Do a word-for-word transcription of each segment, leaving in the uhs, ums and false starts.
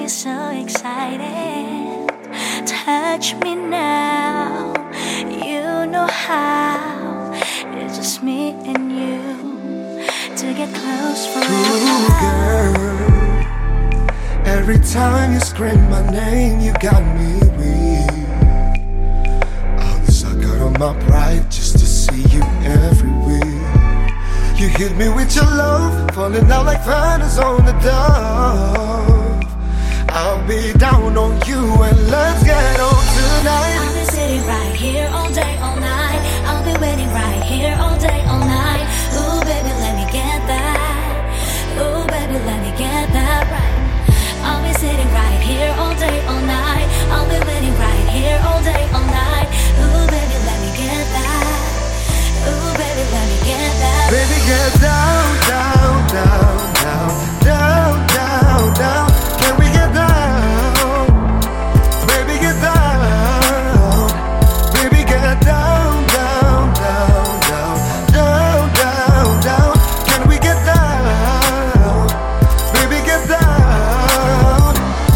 me so excited. Touch me now, you know how. It's just me and you to get close forever. Ooh, girl, every time you scream my name, you got me weak. All this I got on my pride just to see you every week. You hit me with your love, falling out like feathers on the dove. I'll be down on you and let's get on tonight. I'll be sitting right here all day, all night. I'll be waiting right here all day, all night. Ooh, baby, let me get that. Ooh, baby, let me get that right. I'll be sitting right here all day, all night. I'll be waiting right here all day, all night. Ooh, baby, let me get that. Ooh, baby, let me get that. Baby, get down, down, down, down, down, down, down. Can we get down? Baby, get down. Baby, get down, down, down, down, down, down, down. Can we get down? Baby, get down.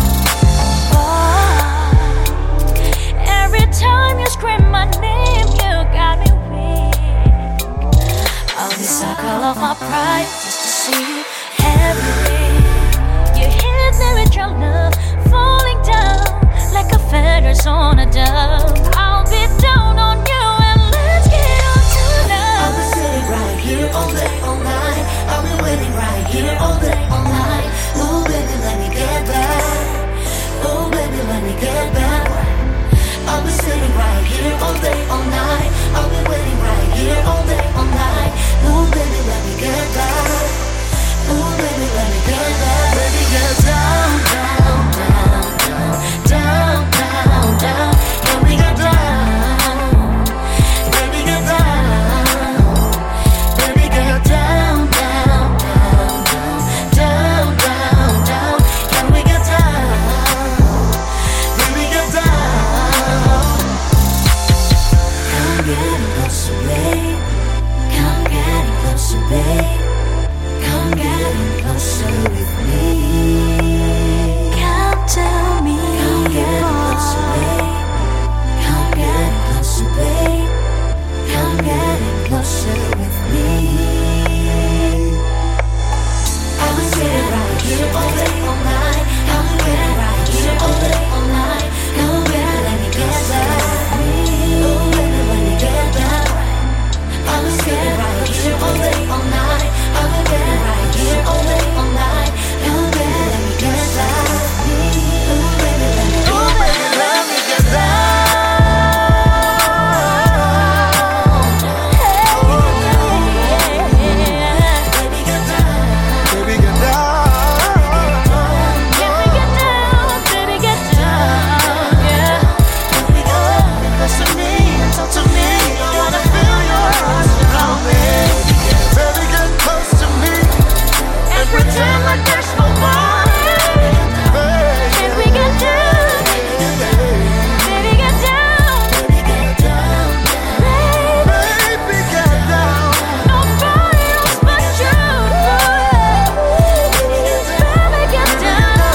Oh, every time you scream my name, you got me weak. All this I call off my pride just to see you every week. You hit me with your love, falling down like a feathers on a dove. I'll be down on you and let's get on tonight. I'll be sitting right here all day, all night. I'll be waiting right here all day, all night. Ooh, baby, let me get that. Ooh, baby, let me get that right. I'll be sitting right here all day, all night. I'll be waiting right here all day, all night. Ooh, baby, let me get that. Ooh, baby, let me get that. Baby, get down, down, down, down, down, down, down. Can we get down? Baby, get down. Baby, get down, down, down, down, down, down, down. Can we get down? Baby, get down. Come getting closer, babe. Come getting closer, babe. Come getting closer with me. Come to me. Come getting closer, babe. Come getting closer, babe. Come getting closer with me. I'll be sitting right here all day, all night. I'll be waiting right here all day, all night. Come baby, let me get that. Ooh, baby, let me get that right. I'll be sitting right here all day, all night. I'll be waiting right here all day, all night. Come baby, let me get that. Ooh, baby, let me get Ooh, baby, let me get down. Baby, get down. Baby, get down. Baby, get down. Baby, get down. Yeah. Baby, get down. Close to me and talk to me. I wanna feel your arms around me. Baby, get close to me and pretend like there's no more. Baby, get down. Baby, get down. Baby, get down. Baby, Baby, get down. nobody else but you. Baby, get down.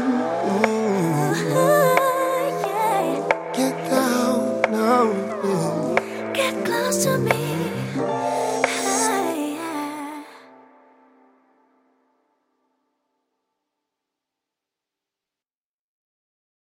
Ooh, yeah. Get down now.